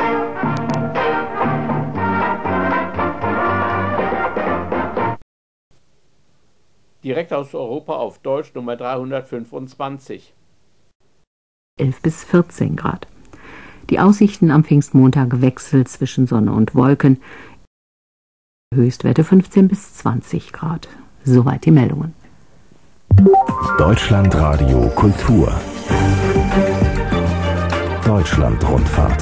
Direkt aus Europa auf Deutsch Nummer 325. 11 bis 14 Grad. Die Aussichten am Pfingstmontag wechseln zwischen Sonne und Wolken. Höchstwerte 15 bis 20 Grad. Soweit die Meldungen. Deutschlandradio Kultur. Deutschlandrundfahrt.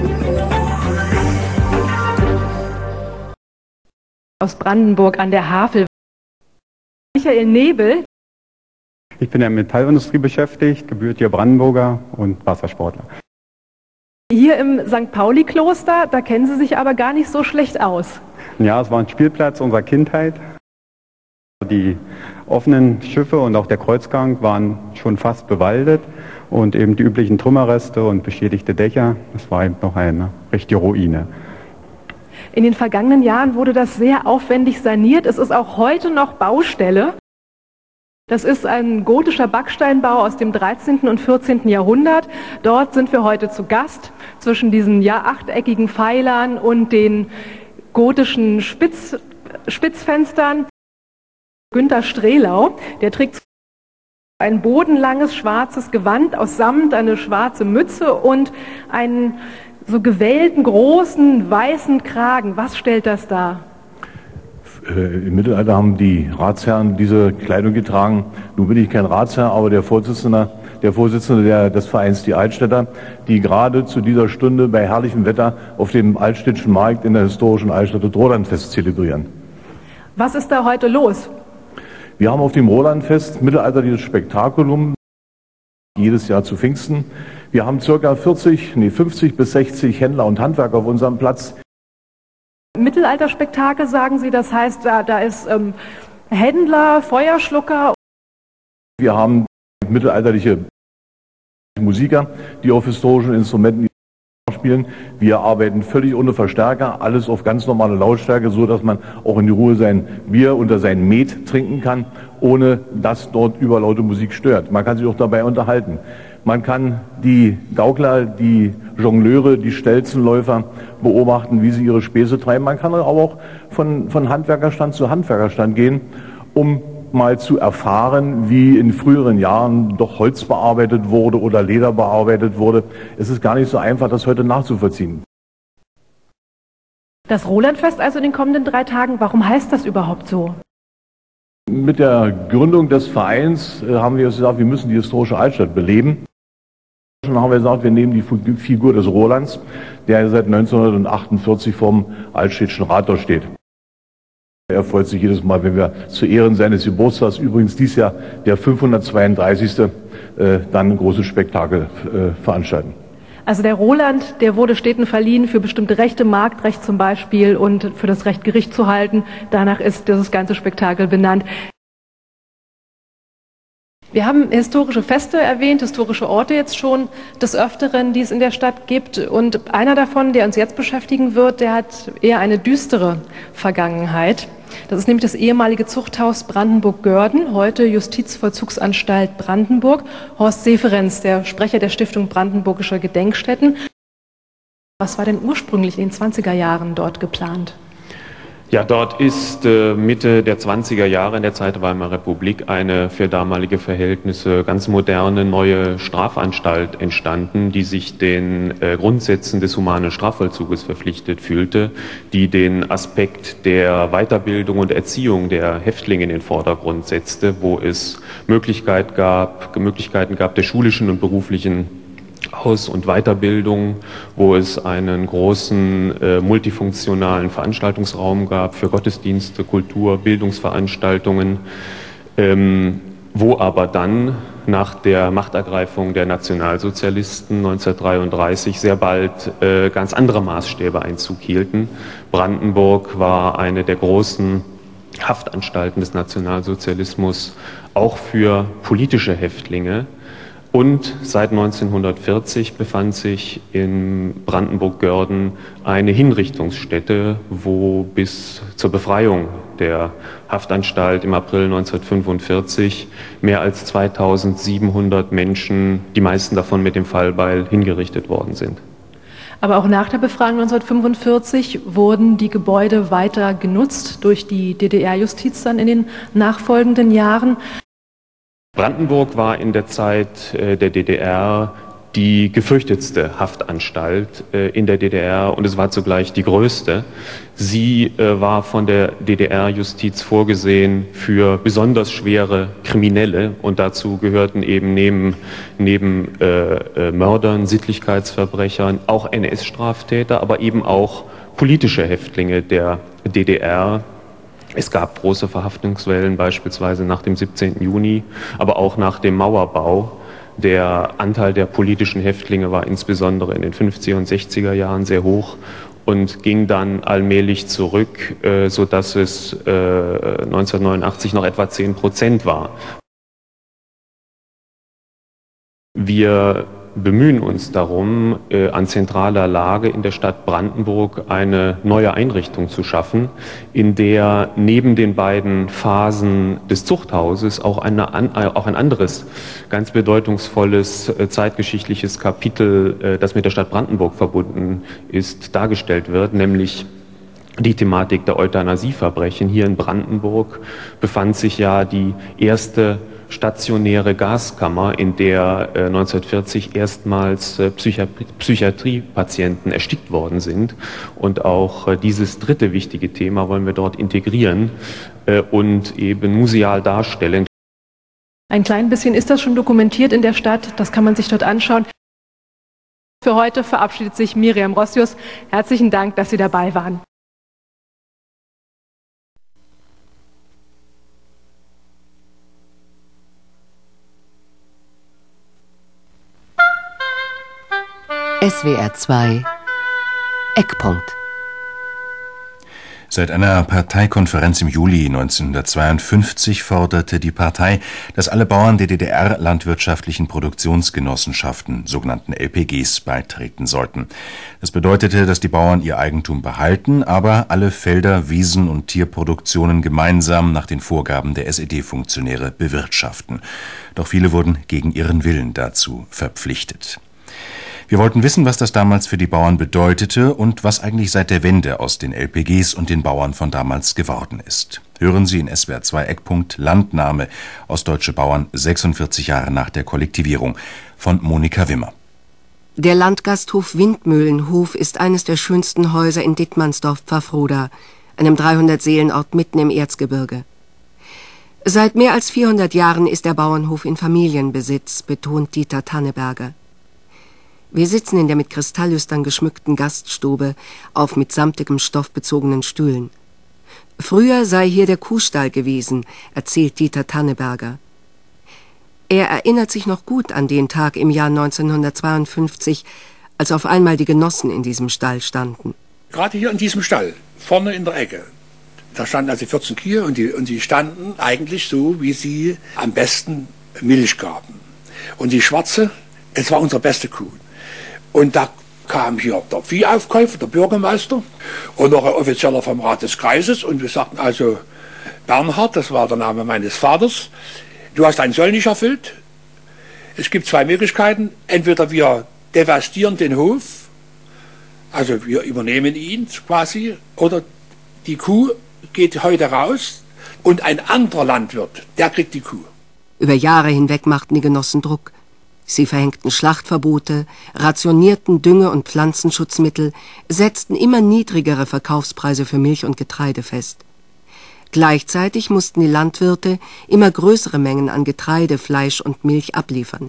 Aus Brandenburg an der Havel. Michael Nebel. Ich bin in der Metallindustrie beschäftigt, gebürtiger Brandenburger und Wassersportler. Hier im St. Pauli-Kloster, da kennen Sie sich aber gar nicht so schlecht aus. Ja, es war ein Spielplatz unserer Kindheit. Die offenen Schiffe und auch der Kreuzgang waren schon fast bewaldet und eben die üblichen Trümmerreste und beschädigte Dächer, das war eben noch eine richtige Ruine. In den vergangenen Jahren wurde das sehr aufwendig saniert. Es ist auch heute noch Baustelle. Das ist ein gotischer Backsteinbau aus dem 13. und 14. Jahrhundert. Dort sind wir heute zu Gast, zwischen diesen achteckigen Pfeilern und den gotischen Spitzfenstern. Günter Strelau, der trägt ein bodenlanges schwarzes Gewand aus Samt, eine schwarze Mütze und einen so gewellten, großen, weißen Kragen. Was stellt das dar? Im Mittelalter haben die Ratsherren diese Kleidung getragen. Nun bin ich kein Ratsherr, aber der Vorsitzende des Vereins Die Altstädter, die gerade zu dieser Stunde bei herrlichem Wetter auf dem Altstädtischen Markt in der historischen Altstadt das Rolandfest zelebrieren. Was ist da heute los? Wir haben auf dem Rolandfest mittelalterliches Spektakulum, jedes Jahr zu Pfingsten. Wir haben ca. 50 bis 60 Händler und Handwerker auf unserem Platz. Mittelalterspektakel, sagen Sie, das heißt, da ist Händler, Feuerschlucker. Wir haben mittelalterliche Musiker, die auf historischen Instrumenten spielen. Wir arbeiten völlig ohne Verstärker, alles auf ganz normale Lautstärke, so dass man auch in die Ruhe sein Bier oder sein Met trinken kann, ohne dass dort überlaute Musik stört. Man kann sich auch dabei unterhalten. Man kann die Gaukler, die Jongleure, die Stelzenläufer beobachten, wie sie ihre Späße treiben. Man kann aber auch von Handwerkerstand zu Handwerkerstand gehen, um mal zu erfahren, wie in früheren Jahren doch Holz bearbeitet wurde oder Leder bearbeitet wurde. Es ist gar nicht so einfach, das heute nachzuvollziehen. Das Rolandfest also in den kommenden 3 Tagen, warum heißt das überhaupt so? Mit der Gründung des Vereins haben wir gesagt, wir müssen die historische Altstadt beleben. Schon haben wir gesagt, wir nehmen die Figur des Rolands, der seit 1948 vorm Altstädtischen Rathaus steht. Er freut sich jedes Mal, wenn wir zu Ehren seines Geburtstags, übrigens dies Jahr der 532. Dann ein großes Spektakel veranstalten. Also der Roland, der wurde Städten verliehen für bestimmte Rechte, Marktrecht zum Beispiel und für das Recht Gericht zu halten. Danach ist dieses ganze Spektakel benannt. Wir haben historische Feste erwähnt, historische Orte jetzt schon des Öfteren, die es in der Stadt gibt. Und einer davon, der uns jetzt beschäftigen wird, der hat eher eine düstere Vergangenheit. Das ist nämlich das ehemalige Zuchthaus Brandenburg-Görden, heute Justizvollzugsanstalt Brandenburg. Horst Seferenz, der Sprecher der Stiftung Brandenburgischer Gedenkstätten. Was war denn ursprünglich in den 20er Jahren dort geplant? Ja, dort ist Mitte der 20er Jahre in der Zeit der Weimarer Republik eine für damalige Verhältnisse ganz moderne neue Strafanstalt entstanden, die sich den Grundsätzen des humanen Strafvollzuges verpflichtet fühlte, die den Aspekt der Weiterbildung und Erziehung der Häftlinge in den Vordergrund setzte, wo es Möglichkeiten gab der schulischen und beruflichen Aus- und Weiterbildung, wo es einen großen multifunktionalen Veranstaltungsraum gab für Gottesdienste, Kultur, Bildungsveranstaltungen, wo aber dann nach der Machtergreifung der Nationalsozialisten 1933 sehr bald ganz andere Maßstäbe Einzug hielten. Brandenburg war eine der großen Haftanstalten des Nationalsozialismus, auch für politische Häftlinge. Und seit 1940 befand sich in Brandenburg-Görden eine Hinrichtungsstätte, wo bis zur Befreiung der Haftanstalt im April 1945 mehr als 2700 Menschen, die meisten davon mit dem Fallbeil, hingerichtet worden sind. Aber auch nach der Befreiung 1945 wurden die Gebäude weiter genutzt durch die DDR-Justiz dann in den nachfolgenden Jahren. Brandenburg war in der Zeit der DDR die gefürchtetste Haftanstalt in der DDR und es war zugleich die größte. Sie war von der DDR-Justiz vorgesehen für besonders schwere Kriminelle und dazu gehörten eben neben Mördern, Sittlichkeitsverbrechern auch NS-Straftäter, aber eben auch politische Häftlinge der DDR. Es gab große Verhaftungswellen, beispielsweise nach dem 17. Juni, aber auch nach dem Mauerbau. Der Anteil der politischen Häftlinge war insbesondere in den 50er und 60er Jahren sehr hoch und ging dann allmählich zurück, sodass es 1989 noch etwa 10% war. Wir bemühen uns darum, an zentraler Lage in der Stadt Brandenburg eine neue Einrichtung zu schaffen, in der neben den beiden Phasen des Zuchthauses auch ein anderes, ganz bedeutungsvolles zeitgeschichtliches Kapitel, das mit der Stadt Brandenburg verbunden ist, dargestellt wird, nämlich die Thematik der Euthanasieverbrechen. Hier in Brandenburg befand sich ja die erste stationäre Gaskammer, in der 1940 erstmals Psychiatriepatienten erstickt worden sind. Und auch dieses dritte wichtige Thema wollen wir dort integrieren und eben museal darstellen. Ein klein bisschen ist das schon dokumentiert in der Stadt, das kann man sich dort anschauen. Für heute verabschiedet sich Miriam Rossius. Herzlichen Dank, dass Sie dabei waren. SWR 2 Eckpunkt. Seit einer Parteikonferenz im Juli 1952 forderte die Partei, dass alle Bauern der DDR landwirtschaftlichen Produktionsgenossenschaften, sogenannten LPGs, beitreten sollten. Das bedeutete, dass die Bauern ihr Eigentum behalten, aber alle Felder, Wiesen und Tierproduktionen gemeinsam nach den Vorgaben der SED-Funktionäre bewirtschaften. Doch viele wurden gegen ihren Willen dazu verpflichtet. Wir wollten wissen, was das damals für die Bauern bedeutete und was eigentlich seit der Wende aus den LPGs und den Bauern von damals geworden ist. Hören Sie in SWR 2 Eckpunkt Landnahme Ostdeutsche Bauern 46 Jahre nach der Kollektivierung von Monika Wimmer. Der Landgasthof Windmühlenhof ist eines der schönsten Häuser in Dittmannsdorf-Pfaffroda, einem 300-Seelen-Ort mitten im Erzgebirge. Seit mehr als 400 Jahren ist der Bauernhof in Familienbesitz, betont Dieter Tanneberger. Wir sitzen in der mit Kristalllüstern geschmückten Gaststube auf mit samtigem Stoff bezogenen Stühlen. Früher sei hier der Kuhstall gewesen, erzählt Dieter Tanneberger. Er erinnert sich noch gut an den Tag im Jahr 1952, als auf einmal die Genossen in diesem Stall standen. Gerade hier in diesem Stall, vorne in der Ecke, da standen also 14 Kühe und die standen eigentlich so, wie sie am besten Milch gaben. Und die schwarze, es war unsere beste Kuh. Und da kam hier der Viehaufkäufer, der Bürgermeister und noch ein Offizieller vom Rat des Kreises und wir sagten also, Bernhard, das war der Name meines Vaters, du hast deinen Soll nicht erfüllt. Es gibt zwei Möglichkeiten, entweder wir devastieren den Hof, also wir übernehmen ihn quasi, oder die Kuh geht heute raus und ein anderer Landwirt, der kriegt die Kuh. Über Jahre hinweg machten die Genossen Druck. Sie verhängten Schlachtverbote, rationierten Dünge- und Pflanzenschutzmittel, setzten immer niedrigere Verkaufspreise für Milch und Getreide fest. Gleichzeitig mussten die Landwirte immer größere Mengen an Getreide, Fleisch und Milch abliefern.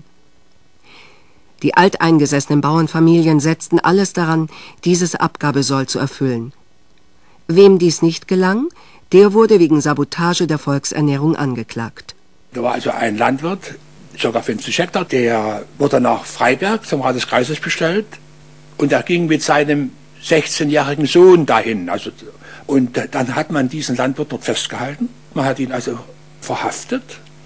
Die alteingesessenen Bauernfamilien setzten alles daran, dieses Abgabesoll zu erfüllen. Wem dies nicht gelang, der wurde wegen Sabotage der Volksernährung angeklagt. Da war also ein Landwirt, ca. 50 Hektar, der wurde nach Freiberg zum Rat des Kreises bestellt und er ging mit seinem 16-jährigen Sohn dahin. Und dann hat man diesen Landwirt dort festgehalten, man hat ihn also verhaftet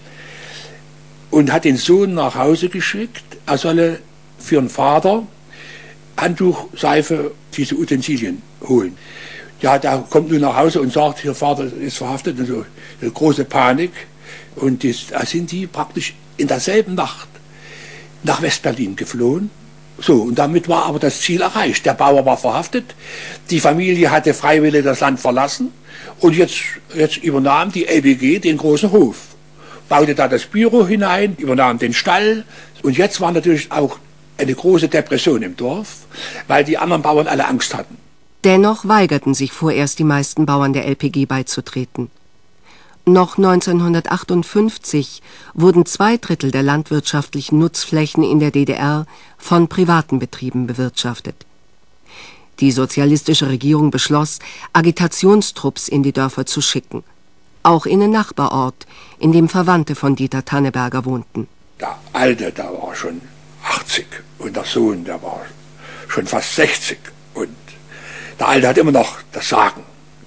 und hat den Sohn nach Hause geschickt, er solle für den Vater Handtuch, Seife, diese Utensilien holen. Ja, der kommt nun nach Hause und sagt, Ihr Vater ist verhaftet, und so eine große Panik. Und da sind die praktisch in derselben Nacht nach West-Berlin geflohen So, und damit war aber das Ziel erreicht. Der Bauer war verhaftet, die Familie hatte freiwillig das Land verlassen und jetzt übernahm die LPG den großen Hof, baute da das Büro hinein, übernahm den Stall und jetzt war natürlich auch eine große Depression im Dorf, weil die anderen Bauern alle Angst hatten. Dennoch weigerten sich vorerst die meisten Bauern der LPG beizutreten. Noch 1958 wurden 2/3 der landwirtschaftlichen Nutzflächen in der DDR von privaten Betrieben bewirtschaftet. Die sozialistische Regierung beschloss, Agitationstrupps in die Dörfer zu schicken. Auch in den Nachbarort, in dem Verwandte von Dieter Tanneberger wohnten. Der Alte, der war schon 80 und der Sohn, der war schon fast 60. Und der Alte hat immer noch das Sagen.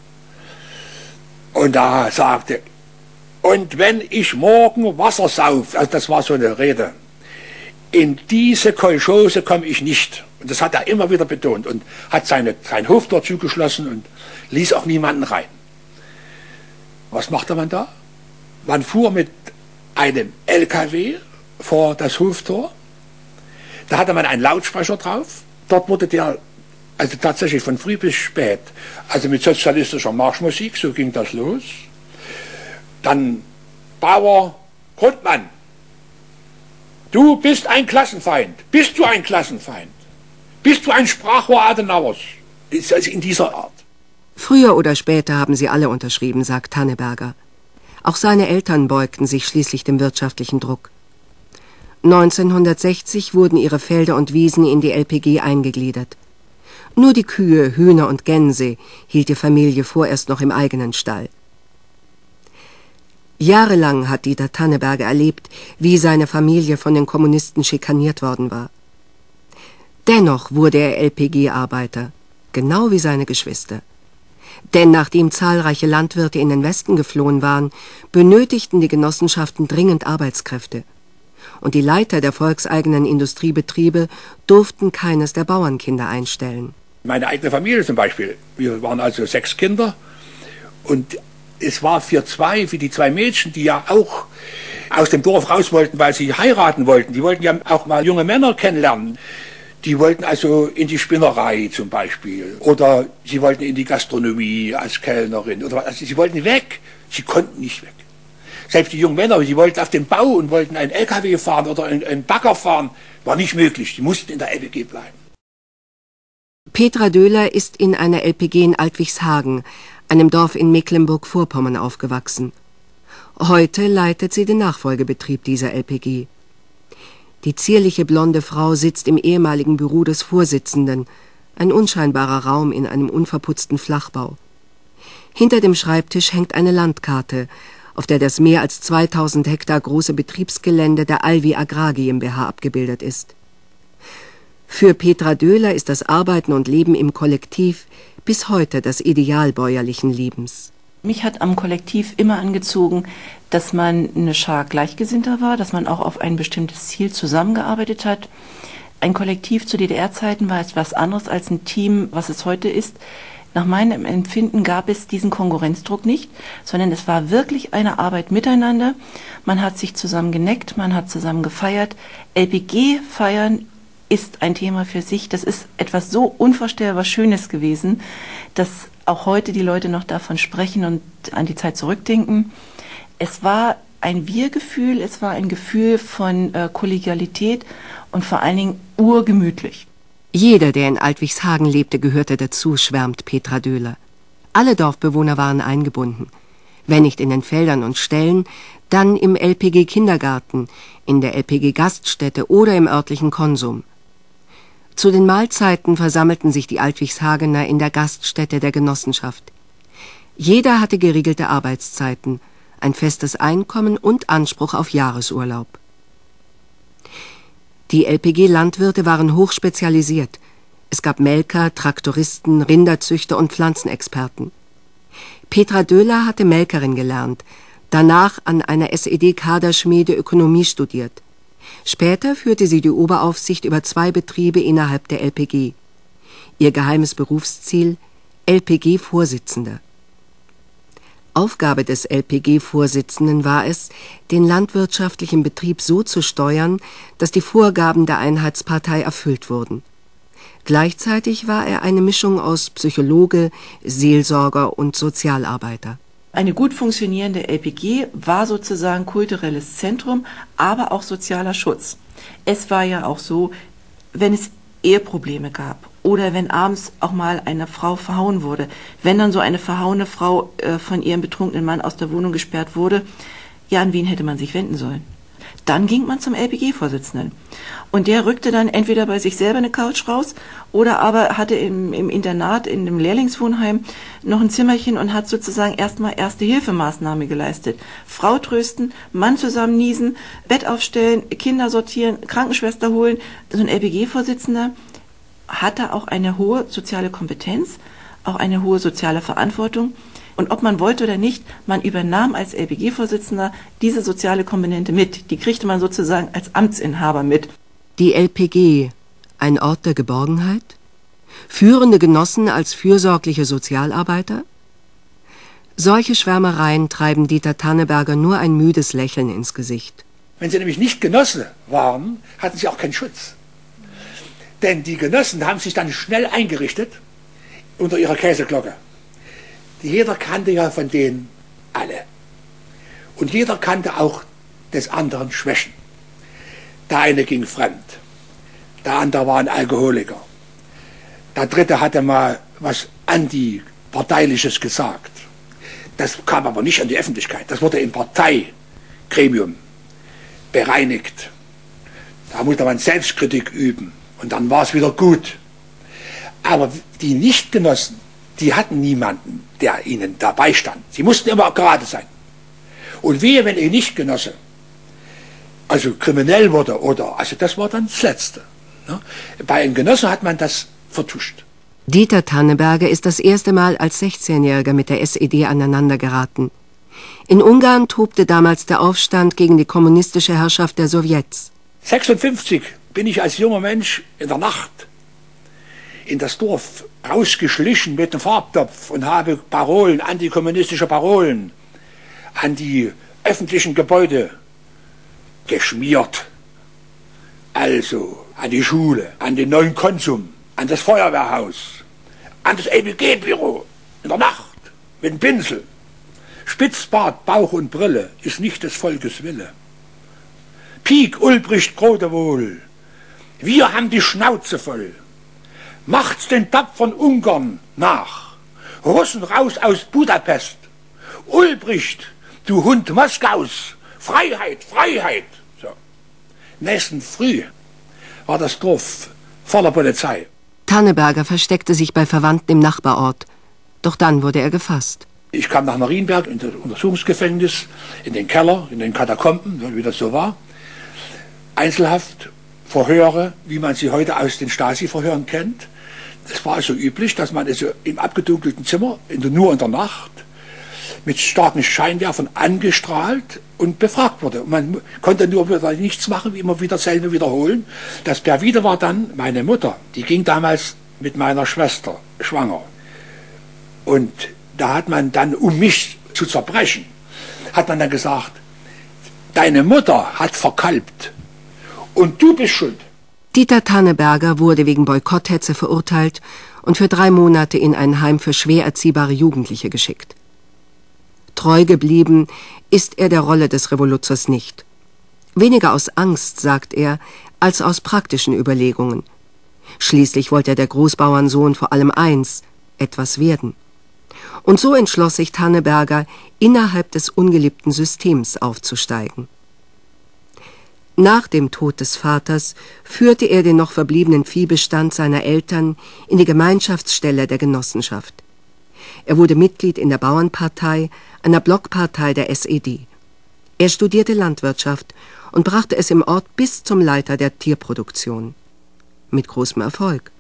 Und da sagte, und wenn ich morgen Wasser sauf, also das war so eine Rede, in diese Kolchose komme ich nicht. Und das hat er immer wieder betont und hat sein Hoftor zugeschlossen und ließ auch niemanden rein. Was machte man da? Man fuhr mit einem LKW vor das Hoftor, da hatte man einen Lautsprecher drauf, dort wurde der, also tatsächlich von früh bis spät, also mit sozialistischer Marschmusik, so ging das los. Dann Bauer Grundmann, du bist ein Klassenfeind. Bist du ein Klassenfeind? Bist du ein Sprachrohr Adenauers? Ist also in dieser Art. Früher oder später haben sie alle unterschrieben, sagt Tanneberger. Auch seine Eltern beugten sich schließlich dem wirtschaftlichen Druck. 1960 wurden ihre Felder und Wiesen in die LPG eingegliedert. Nur die Kühe, Hühner und Gänse hielt die Familie vorerst noch im eigenen Stall. Jahrelang hat Dieter Tanneberger erlebt, wie seine Familie von den Kommunisten schikaniert worden war. Dennoch wurde er LPG-Arbeiter, genau wie seine Geschwister. Denn nachdem zahlreiche Landwirte in den Westen geflohen waren, benötigten die Genossenschaften dringend Arbeitskräfte. Und die Leiter der volkseigenen Industriebetriebe durften keines der Bauernkinder einstellen. Meine eigene Familie zum Beispiel, wir waren also 6 Kinder und es war für die 2 Mädchen, die ja auch aus dem Dorf raus wollten, weil sie heiraten wollten, die wollten ja auch mal junge Männer kennenlernen. Die wollten also in die Spinnerei zum Beispiel oder sie wollten in die Gastronomie als Kellnerin oder also sie wollten weg, sie konnten nicht weg. Selbst die jungen Männer, die wollten auf den Bau und wollten einen LKW fahren oder einen Bagger fahren, war nicht möglich, die mussten in der LPG bleiben. Petra Döhler ist in einer LPG in Altwichshagen, einem Dorf in Mecklenburg-Vorpommern, aufgewachsen. Heute leitet sie den Nachfolgebetrieb dieser LPG. Die zierliche blonde Frau sitzt im ehemaligen Büro des Vorsitzenden, ein unscheinbarer Raum in einem unverputzten Flachbau. Hinter dem Schreibtisch hängt eine Landkarte, auf der das mehr als 2000 Hektar große Betriebsgelände der Alvi Agrar GmbH abgebildet ist. Für Petra Döhler ist das Arbeiten und Leben im Kollektiv bis heute das Ideal bäuerlichen Lebens. Mich hat am Kollektiv immer angezogen, dass man eine Schar Gleichgesinnter war, dass man auch auf ein bestimmtes Ziel zusammengearbeitet hat. Ein Kollektiv zu DDR-Zeiten war etwas anderes als ein Team, was es heute ist. Nach meinem Empfinden gab es diesen Konkurrenzdruck nicht, sondern es war wirklich eine Arbeit miteinander. Man hat sich zusammen geneckt, man hat zusammen gefeiert. LPG feiern ist ein Thema für sich. Das ist etwas so unvorstellbar Schönes gewesen, dass auch heute die Leute noch davon sprechen und an die Zeit zurückdenken. Es war ein Wir-Gefühl, es war ein Gefühl von Kollegialität und vor allen Dingen urgemütlich. Jeder, der in Altwichshagen lebte, gehörte dazu, schwärmt Petra Döhler. Alle Dorfbewohner waren eingebunden. Wenn nicht in den Feldern und Ställen, dann im LPG-Kindergarten, in der LPG-Gaststätte oder im örtlichen Konsum. Zu den Mahlzeiten versammelten sich die Altwichshagener in der Gaststätte der Genossenschaft. Jeder hatte geregelte Arbeitszeiten, ein festes Einkommen und Anspruch auf Jahresurlaub. Die LPG-Landwirte waren hochspezialisiert. Es gab Melker, Traktoristen, Rinderzüchter und Pflanzenexperten. Petra Döhler hatte Melkerin gelernt, danach an einer SED-Kaderschmiede Ökonomie studiert. Später führte sie die Oberaufsicht über 2 Betriebe innerhalb der LPG. Ihr geheimes Berufsziel: LPG-Vorsitzende. Aufgabe des LPG-Vorsitzenden war es, den landwirtschaftlichen Betrieb so zu steuern, dass die Vorgaben der Einheitspartei erfüllt wurden. Gleichzeitig war er eine Mischung aus Psychologe, Seelsorger und Sozialarbeiter. Eine gut funktionierende LPG war sozusagen kulturelles Zentrum, aber auch sozialer Schutz. Es war ja auch so, wenn es Eheprobleme gab oder wenn abends auch mal eine Frau verhauen wurde, wenn dann so eine verhauene Frau von ihrem betrunkenen Mann aus der Wohnung gesperrt wurde, ja, an wen hätte man sich wenden sollen? Dann ging man zum LPG-Vorsitzenden. Und der rückte dann entweder bei sich selber eine Couch raus oder aber hatte im Internat, in dem Lehrlingswohnheim noch ein Zimmerchen und hat sozusagen erstmal Erste-Hilfe-Maßnahme geleistet. Frau trösten, Mann zusammenniesen, Bett aufstellen, Kinder sortieren, Krankenschwester holen. So ein LPG-Vorsitzender hatte auch eine hohe soziale Kompetenz, auch eine hohe soziale Verantwortung. Und ob man wollte oder nicht, man übernahm als LPG-Vorsitzender diese soziale Komponente mit. Die kriegte man sozusagen als Amtsinhaber mit. Die LPG, ein Ort der Geborgenheit? Führende Genossen als fürsorgliche Sozialarbeiter? Solche Schwärmereien treiben Dieter Tanneberger nur ein müdes Lächeln ins Gesicht. Wenn sie nämlich nicht Genosse waren, hatten sie auch keinen Schutz. Denn die Genossen haben sich dann schnell eingerichtet unter ihrer Käseglocke. Jeder kannte ja von denen alle. Und jeder kannte auch des anderen Schwächen. Der eine ging fremd, der andere war ein Alkoholiker, der dritte hatte mal was Antiparteiliches gesagt. Das kam aber nicht an die Öffentlichkeit, das wurde im Parteigremium bereinigt. Da musste man Selbstkritik üben und dann war es wieder gut. Aber die Nichtgenossen, die hatten niemanden, der ihnen dabei stand. Sie mussten immer gerade sein. Und wehe, wenn ein Nichtgenosse also kriminell wurde, also das war dann das Letzte. Ne? Bei einem Genossen hat man das vertuscht. Dieter Tanneberger ist das erste Mal als 16-Jähriger mit der SED aneinandergeraten. In Ungarn tobte damals der Aufstand gegen die kommunistische Herrschaft der Sowjets. 1956 bin ich als junger Mensch in der Nacht in das Dorf rausgeschlichen mit dem Farbtopf und habe Parolen, antikommunistische Parolen an die öffentlichen Gebäude geschmiert. Also an die Schule, an den neuen Konsum, an das Feuerwehrhaus, an das LPG-Büro in der Nacht mit dem Pinsel. Spitzbart, Bauch und Brille ist nicht des Volkes Wille. Pieck, Ulbricht, Grotewohl, wir haben die Schnauze voll. Macht's den tapfern Ungarn nach. Russen raus aus Budapest. Ulbricht, du Hund Moskaus. Freiheit, Freiheit. So. Nächsten Früh war das Dorf voller Polizei. Tanneberger versteckte sich bei Verwandten im Nachbarort. Doch dann wurde er gefasst. Ich kam nach Marienberg in das Untersuchungsgefängnis, in den Keller, in den Katakomben, wie das so war. Einzelhaft, Verhöre, wie man sie heute aus den Stasi-Verhören kennt. Es war also üblich, dass man also im abgedunkelten Zimmer, nur in der Nacht, mit starken Scheinwerfern angestrahlt und befragt wurde. Und man konnte nur wieder nichts machen, wie immer wieder dasselbe wiederholen. Das perfide war dann meine Mutter. Die ging damals mit meiner Schwester schwanger. Und da hat man dann, um mich zu zerbrechen, hat man dann gesagt, deine Mutter hat verkalbt und du bist schuld. Dieter Tanneberger wurde wegen Boykotthetze verurteilt und für 3 Monate in ein Heim für schwer erziehbare Jugendliche geschickt. Treu geblieben ist er der Rolle des Revoluzers nicht. Weniger aus Angst, sagt er, als aus praktischen Überlegungen. Schließlich wollte der Großbauernsohn vor allem eins, etwas werden. Und so entschloss sich Tanneberger, innerhalb des ungeliebten Systems aufzusteigen. Nach dem Tod des Vaters führte er den noch verbliebenen Viehbestand seiner Eltern in die Gemeinschaftsstelle der Genossenschaft. Er wurde Mitglied in der Bauernpartei, einer Blockpartei der SED. Er studierte Landwirtschaft und brachte es im Ort bis zum Leiter der Tierproduktion. Mit großem Erfolg.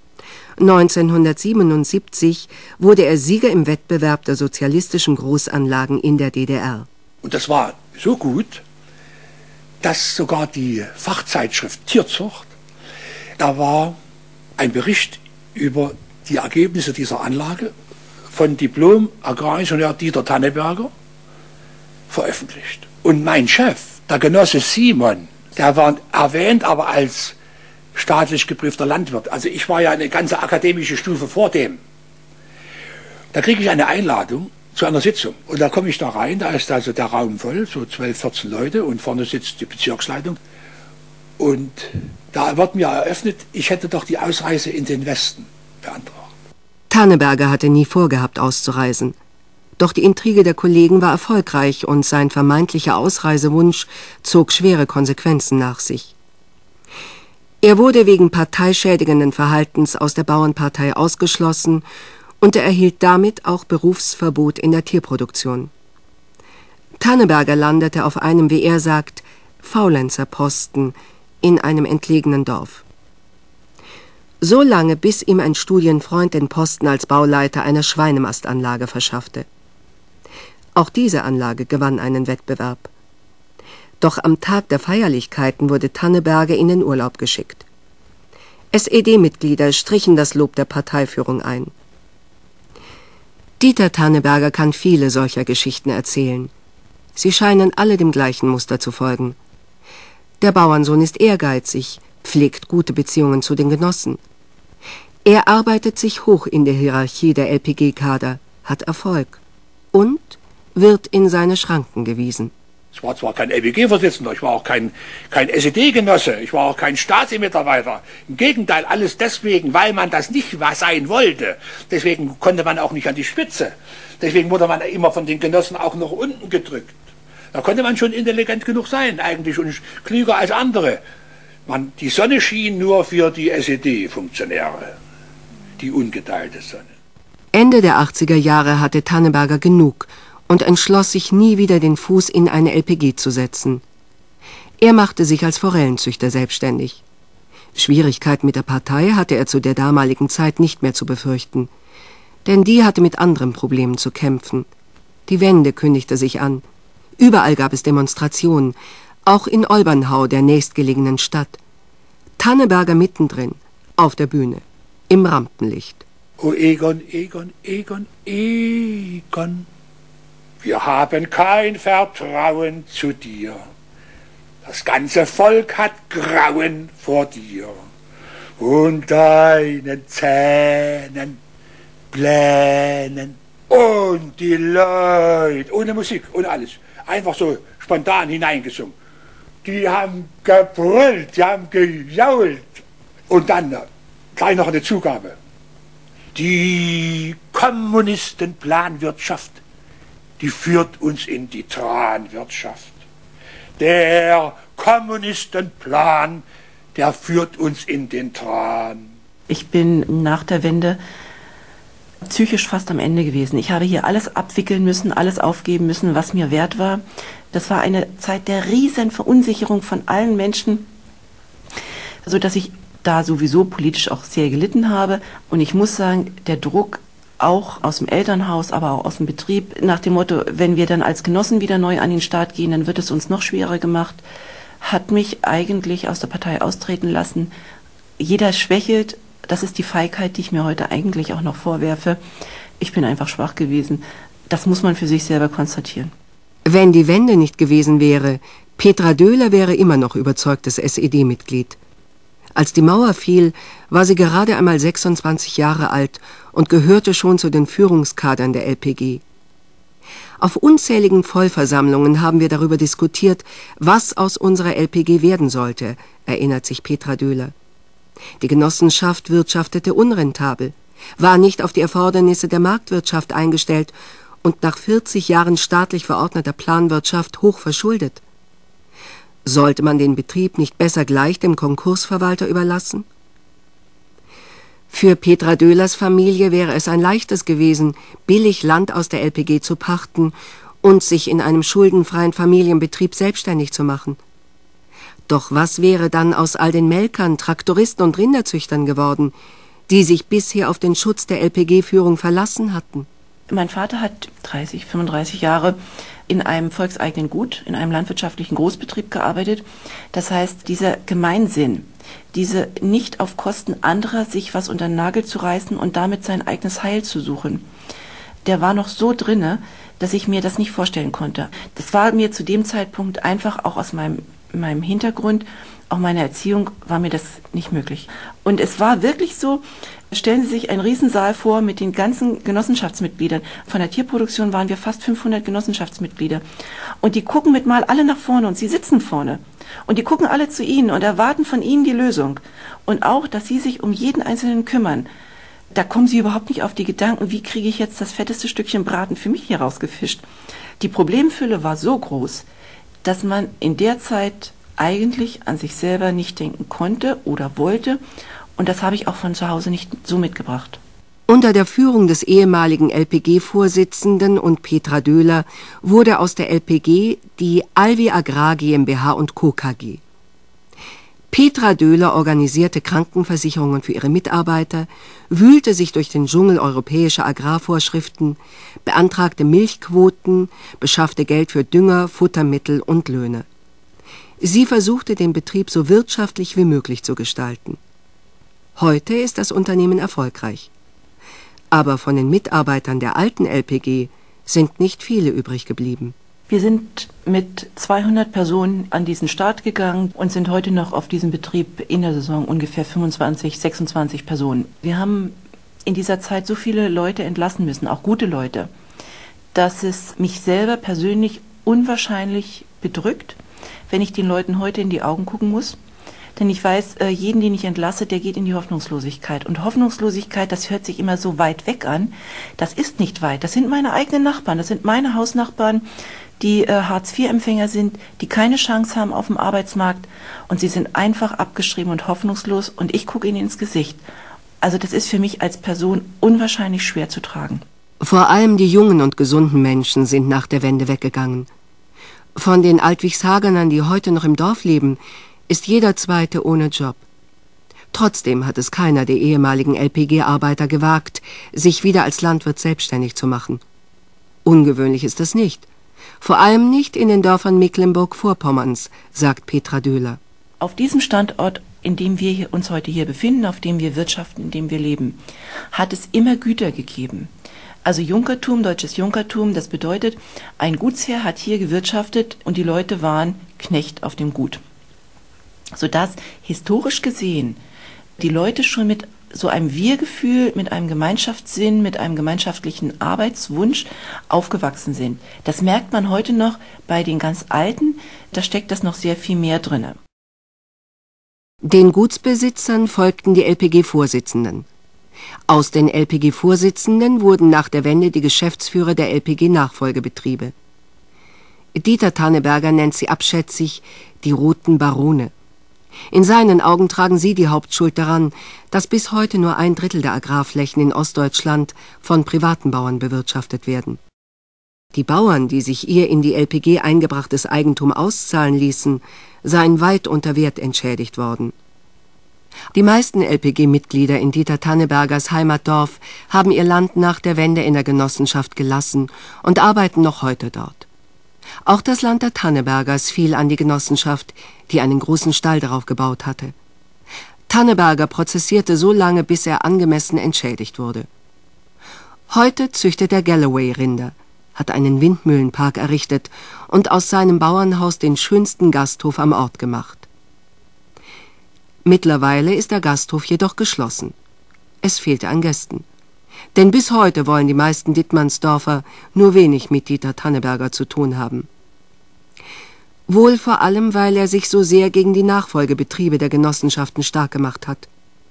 1977 wurde er Sieger im Wettbewerb der sozialistischen Großanlagen in der DDR. Und das war so gut, dass sogar die Fachzeitschrift Tierzucht, da war ein Bericht über die Ergebnisse dieser Anlage von Diplom-Agraringenieur Dieter Tanneberger veröffentlicht. Und mein Chef, der Genosse Simon, der war erwähnt, aber als staatlich geprüfter Landwirt. Also ich war ja eine ganze akademische Stufe vor dem. Da kriege ich eine Einladung zu einer Sitzung. Und da komme ich da rein, da ist also der Raum voll, so 12, 14 Leute und vorne sitzt die Bezirksleitung. Und da wird mir eröffnet, ich hätte doch die Ausreise in den Westen beantragt. Tanneberger hatte nie vorgehabt, auszureisen. Doch die Intrige der Kollegen war erfolgreich und sein vermeintlicher Ausreisewunsch zog schwere Konsequenzen nach sich. Er wurde wegen parteischädigenden Verhaltens aus der Bauernpartei ausgeschlossen und er erhielt damit auch Berufsverbot in der Tierproduktion. Tanneberger landete auf einem, wie er sagt, Faulenzerposten in einem entlegenen Dorf. So lange, bis ihm ein Studienfreund den Posten als Bauleiter einer Schweinemastanlage verschaffte. Auch diese Anlage gewann einen Wettbewerb. Doch am Tag der Feierlichkeiten wurde Tanneberger in den Urlaub geschickt. SED-Mitglieder strichen das Lob der Parteiführung ein. Dieter Tanneberger kann viele solcher Geschichten erzählen. Sie scheinen alle dem gleichen Muster zu folgen. Der Bauernsohn ist ehrgeizig, pflegt gute Beziehungen zu den Genossen. Er arbeitet sich hoch in der Hierarchie der LPG-Kader, hat Erfolg und wird in seine Schranken gewiesen. Ich war zwar kein LPG-Vorsitzender, ich war auch kein SED-Genosse, ich war auch kein Stasi-Mitarbeiter. Im Gegenteil, alles deswegen, weil man das nicht sein wollte. Deswegen konnte man auch nicht an die Spitze. Deswegen wurde man immer von den Genossen auch nach unten gedrückt. Da konnte man schon intelligent genug sein eigentlich und klüger als andere. Die Sonne schien nur für die SED-Funktionäre, die ungeteilte Sonne. Ende der 80er Jahre hatte Tanneberger genug und entschloss sich nie wieder den Fuß in eine LPG zu setzen. Er machte sich als Forellenzüchter selbstständig. Schwierigkeiten mit der Partei hatte er zu der damaligen Zeit nicht mehr zu befürchten, denn die hatte mit anderen Problemen zu kämpfen. Die Wende kündigte sich an. Überall gab es Demonstrationen, auch in Olbernhau, der nächstgelegenen Stadt. Tanneberger mittendrin, auf der Bühne, im Rampenlicht. O Egon, Egon, Egon, Egon, wir haben kein Vertrauen zu dir. Das ganze Volk hat Grauen vor dir. Und deinen Zähnen, Plänen und die Leute, ohne Musik, ohne alles, einfach so spontan hineingesungen. Die haben gebrüllt, die haben gejault. Und dann gleich noch eine Zugabe. Die Kommunistenplanwirtschaft, die führt uns in die Tranwirtschaft. Der Kommunistenplan, der führt uns in den Tran. Ich bin nach der Wende psychisch fast am Ende gewesen. Ich habe hier alles abwickeln müssen, alles aufgeben müssen, was mir wert war. Das war eine Zeit der riesen Verunsicherung von allen Menschen, sodass ich da sowieso politisch auch sehr gelitten habe. Und ich muss sagen, der Druck auch aus dem Elternhaus, aber auch aus dem Betrieb, nach dem Motto, wenn wir dann als Genossen wieder neu an den Start gehen, dann wird es uns noch schwerer gemacht, hat mich eigentlich aus der Partei austreten lassen. Jeder schwächelt, das ist die Feigheit, die ich mir heute eigentlich auch noch vorwerfe. Ich bin einfach schwach gewesen. Das muss man für sich selber konstatieren. Wenn die Wende nicht gewesen wäre, Petra Döhler wäre immer noch überzeugtes SED-Mitglied. Als die Mauer fiel, war sie gerade einmal 26 Jahre alt und gehörte schon zu den Führungskadern der LPG. Auf unzähligen Vollversammlungen haben wir darüber diskutiert, was aus unserer LPG werden sollte, erinnert sich Petra Döhler. Die Genossenschaft wirtschaftete unrentabel, war nicht auf die Erfordernisse der Marktwirtschaft eingestellt und nach 40 Jahren staatlich verordneter Planwirtschaft hoch verschuldet. Sollte man den Betrieb nicht besser gleich dem Konkursverwalter überlassen? Für Petra Döhlers Familie wäre es ein leichtes gewesen, billig Land aus der LPG zu pachten und sich in einem schuldenfreien Familienbetrieb selbstständig zu machen. Doch was wäre dann aus all den Melkern, Traktoristen und Rinderzüchtern geworden, die sich bisher auf den Schutz der LPG-Führung verlassen hatten? Mein Vater hat 30, 35 Jahre in einem volkseigenen Gut, in einem landwirtschaftlichen Großbetrieb gearbeitet. Das heißt, dieser Gemeinsinn, diese nicht auf Kosten anderer sich was unter den Nagel zu reißen und damit sein eigenes Heil zu suchen, der war noch so drinne, dass ich mir das nicht vorstellen konnte. Das war mir zu dem Zeitpunkt einfach auch aus meinem Hintergrund, auch meiner Erziehung, war mir das nicht möglich. Und es war wirklich so, stellen Sie sich einen Riesensaal vor mit den ganzen Genossenschaftsmitgliedern. Von der Tierproduktion waren wir fast 500 Genossenschaftsmitglieder. Und die gucken mit mal alle nach vorne und sie sitzen vorne. Und die gucken alle zu Ihnen und erwarten von Ihnen die Lösung. Und auch, dass Sie sich um jeden Einzelnen kümmern. Da kommen Sie überhaupt nicht auf die Gedanken, wie kriege ich jetzt das fetteste Stückchen Braten für mich hier rausgefischt. Die Problemfülle war so groß, dass man in der Zeit eigentlich an sich selber nicht denken konnte oder wollte. Und das habe ich auch von zu Hause nicht so mitgebracht. Unter der Führung des ehemaligen LPG-Vorsitzenden und Petra Döhler wurde aus der LPG die Alvi Agrar GmbH & Co. KG. Petra Döhler organisierte Krankenversicherungen für ihre Mitarbeiter, wühlte sich durch den Dschungel europäischer Agrarvorschriften, beantragte Milchquoten, beschaffte Geld für Dünger, Futtermittel und Löhne. Sie versuchte, den Betrieb so wirtschaftlich wie möglich zu gestalten. Heute ist das Unternehmen erfolgreich. Aber von den Mitarbeitern der alten LPG sind nicht viele übrig geblieben. Wir sind mit 200 Personen an diesen Start gegangen und sind heute noch auf diesem Betrieb in der Saison ungefähr 25, 26 Personen. Wir haben in dieser Zeit so viele Leute entlassen müssen, auch gute Leute, dass es mich selber persönlich unwahrscheinlich bedrückt, wenn ich den Leuten heute in die Augen gucken muss. Denn ich weiß, jeden, den ich entlasse, der geht in die Hoffnungslosigkeit. Und Hoffnungslosigkeit, das hört sich immer so weit weg an. Das ist nicht weit. Das sind meine eigenen Nachbarn. Das sind meine Hausnachbarn, die Hartz-IV-Empfänger sind, die keine Chance haben auf dem Arbeitsmarkt. Und sie sind einfach abgeschrieben und hoffnungslos. Und ich gucke ihnen ins Gesicht. Also das ist für mich als Person unwahrscheinlich schwer zu tragen. Vor allem die jungen und gesunden Menschen sind nach der Wende weggegangen. Von den Altwichshagenern, die heute noch im Dorf leben, ist jeder Zweite ohne Job. Trotzdem hat es keiner der ehemaligen LPG-Arbeiter gewagt, sich wieder als Landwirt selbstständig zu machen. Ungewöhnlich ist es nicht. Vor allem nicht in den Dörfern Mecklenburg-Vorpommerns, sagt Petra Döhler. Auf diesem Standort, in dem wir uns heute hier befinden, auf dem wir wirtschaften, in dem wir leben, hat es immer Güter gegeben. Also Junkertum, deutsches Junkertum, das bedeutet, ein Gutsherr hat hier gewirtschaftet und die Leute waren Knecht auf dem Gut. Sodass historisch gesehen die Leute schon mit so einem Wir-Gefühl, mit einem Gemeinschaftssinn, mit einem gemeinschaftlichen Arbeitswunsch aufgewachsen sind. Das merkt man heute noch bei den ganz Alten, da steckt das noch sehr viel mehr drin. Den Gutsbesitzern folgten die LPG-Vorsitzenden. Aus den LPG-Vorsitzenden wurden nach der Wende die Geschäftsführer der LPG-Nachfolgebetriebe. Dieter Tanneberger nennt sie abschätzig die Roten Barone. In seinen Augen tragen sie die Hauptschuld daran, dass bis heute nur 1/3 der Agrarflächen in Ostdeutschland von privaten Bauern bewirtschaftet werden. Die Bauern, die sich ihr in die LPG eingebrachtes Eigentum auszahlen ließen, seien weit unter Wert entschädigt worden. Die meisten LPG-Mitglieder in Dieter Tannebergers Heimatdorf haben ihr Land nach der Wende in der Genossenschaft gelassen und arbeiten noch heute dort. Auch das Land der Tannebergers fiel an die Genossenschaft, die einen großen Stall darauf gebaut hatte. Tanneberger prozessierte so lange, bis er angemessen entschädigt wurde. Heute züchtet er Galloway-Rinder, hat einen Windmühlenpark errichtet und aus seinem Bauernhaus den schönsten Gasthof am Ort gemacht. Mittlerweile ist der Gasthof jedoch geschlossen. Es fehlte an Gästen. Denn bis heute wollen die meisten Dittmannsdorfer nur wenig mit Dieter Tanneberger zu tun haben. Wohl vor allem, weil er sich so sehr gegen die Nachfolgebetriebe der Genossenschaften stark gemacht hat.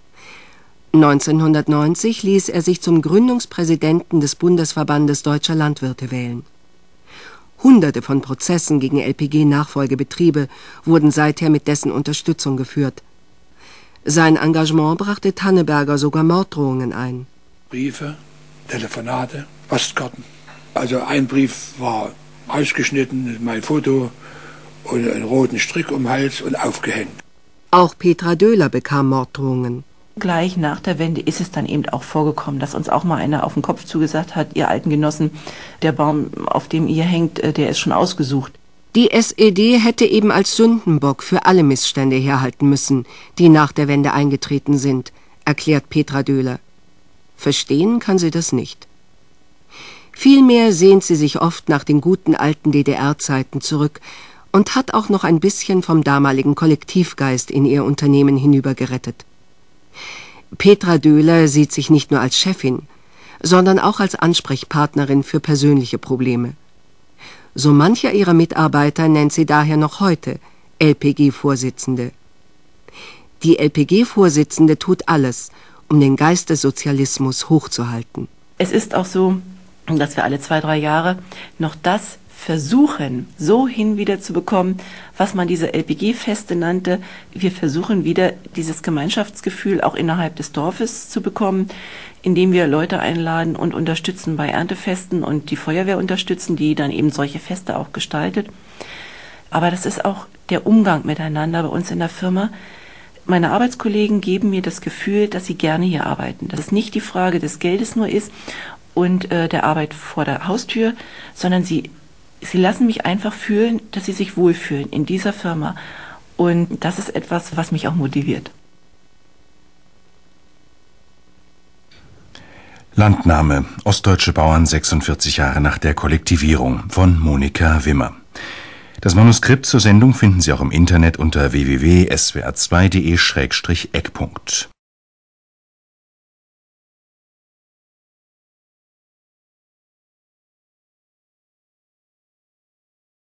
1990 ließ er sich zum Gründungspräsidenten des Bundesverbandes Deutscher Landwirte wählen. Hunderte von Prozessen gegen LPG-Nachfolgebetriebe wurden seither mit dessen Unterstützung geführt. Sein Engagement brachte Tanneberger sogar Morddrohungen ein. Briefe, Telefonate, Postkarten. Also ein Brief war ausgeschnitten mit meinem Foto und einen roten Strick um den Hals und aufgehängt. Auch Petra Döhler bekam Morddrohungen. Gleich nach der Wende ist es dann eben auch vorgekommen, dass uns auch mal einer auf den Kopf zugesagt hat, ihr alten Genossen, der Baum, auf dem ihr hängt, der ist schon ausgesucht. Die SED hätte eben als Sündenbock für alle Missstände herhalten müssen, die nach der Wende eingetreten sind, erklärt Petra Döhler. Verstehen kann sie das nicht. Vielmehr sehnt sie sich oft nach den guten alten DDR-Zeiten zurück und hat auch noch ein bisschen vom damaligen Kollektivgeist in ihr Unternehmen hinübergerettet. Petra Döhler sieht sich nicht nur als Chefin, sondern auch als Ansprechpartnerin für persönliche Probleme. So mancher ihrer Mitarbeiter nennt sie daher noch heute LPG-Vorsitzende. Die LPG-Vorsitzende tut alles, um den Geist des Sozialismus hochzuhalten. Es ist auch so, dass wir alle 2-3 Jahre noch das versuchen, so hin wieder zu bekommen, was man diese LPG-Feste nannte. Wir versuchen wieder dieses Gemeinschaftsgefühl auch innerhalb des Dorfes zu bekommen, indem wir Leute einladen und unterstützen bei Erntefesten und die Feuerwehr unterstützen, die dann eben solche Feste auch gestaltet. Aber das ist auch der Umgang miteinander bei uns in der Firma. Meine Arbeitskollegen geben mir das Gefühl, dass sie gerne hier arbeiten. Dass es nicht die Frage des Geldes nur ist und der Arbeit vor der Haustür, sondern sie lassen mich einfach fühlen, dass sie sich wohlfühlen in dieser Firma. Und das ist etwas, was mich auch motiviert. Landnahme. Ostdeutsche Bauern 46 Jahre nach der Kollektivierung von Monika Wimmer. Das Manuskript zur Sendung finden Sie auch im Internet unter www.swr2.de/Eckpunkt.